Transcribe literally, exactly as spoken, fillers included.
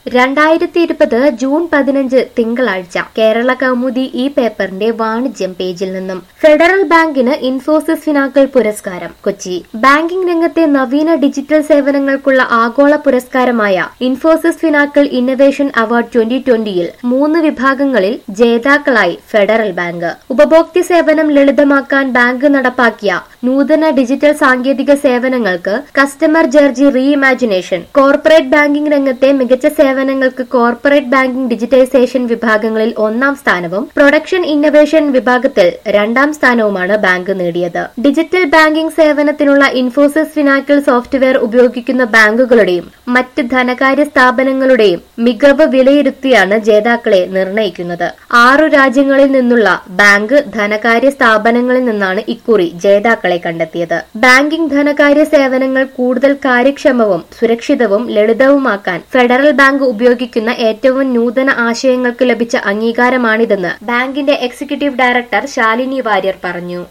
രണ്ടായിരത്തി ഇരുപത് ജൂൺ പതിനഞ്ച് തിങ്കളാഴ്ച കേരള കൗമുദി ഈ പേപ്പറിന്റെ വാണിജ്യം പേജിൽ നിന്നും ഫെഡറൽ ബാങ്കിന് ഇൻഫോസിസ് ഫിനാക്കൾ പുരസ്കാരം കൊച്ചി. ബാങ്കിംഗ് രംഗത്തെ നവീന ഡിജിറ്റൽ സേവനങ്ങൾക്കുള്ള ആഗോള പുരസ്കാരമായ Infosys Finacle innovation award twenty ട്വന്റിയിൽ മൂന്ന് വിഭാഗങ്ങളിൽ ജേതാക്കളായി ഫെഡറൽ ബാങ്ക്. ഉപഭോക്തൃ സേവനം ലളിതമാക്കാൻ ബാങ്ക് നടപ്പാക്കിയ നൂതന ഡിജിറ്റൽ സാങ്കേതിക സേവനങ്ങൾക്ക് customer journey reimagination, corporate banking രംഗത്തെ മികച്ച സേവനങ്ങൾക്ക് കോർപ്പറേറ്റ് ബാങ്കിംഗ് ഡിജിറ്റൈസേഷൻ വിഭാഗങ്ങളിൽ ഒന്നാം സ്ഥാനവും പ്രൊഡക്ഷൻ ഇന്നവേഷൻ വിഭാഗത്തിൽ രണ്ടാം സ്ഥാനവുമാണ് ബാങ്ക് നേടിയത്. ഡിജിറ്റൽ ബാങ്കിംഗ് സേവനത്തിനുള്ള ഇൻഫോസിസ് ഫിനാക്കൾ സോഫ്റ്റ്വെയർ ഉപയോഗിക്കുന്ന ബാങ്കുകളുടെയും മറ്റ് ധനകാര്യ സ്ഥാപനങ്ങളുടെയും മികവ് വിലയിരുത്തിയാണ് ജേതാക്കളെ നിർണയിക്കുന്നത്. ആറു രാജ്യങ്ങളിൽ നിന്നുള്ള ബാങ്ക് ധനകാര്യ സ്ഥാപനങ്ങളിൽ നിന്നാണ് ഇക്കുറി ജേതാക്കളെ കണ്ടെത്തിയത്. ബാങ്കിംഗ് ധനകാര്യ സേവനങ്ങൾ കൂടുതൽ കാര്യക്ഷമവും സുരക്ഷിതവും ലളിതവുമാക്കാൻ ഫെഡറൽ ബാങ്ക് ഉപയോഗിക്കുന്ന ഏറ്റവും നൂതന ആശയങ്ങൾക്ക് ലഭിച്ച അംഗീകാരമാണിതെന്ന് ബാങ്കിന്റെ എക്സിക്യൂട്ടീവ് ഡയറക്ടർ ശാലിനി വാര്യർ പറഞ്ഞു.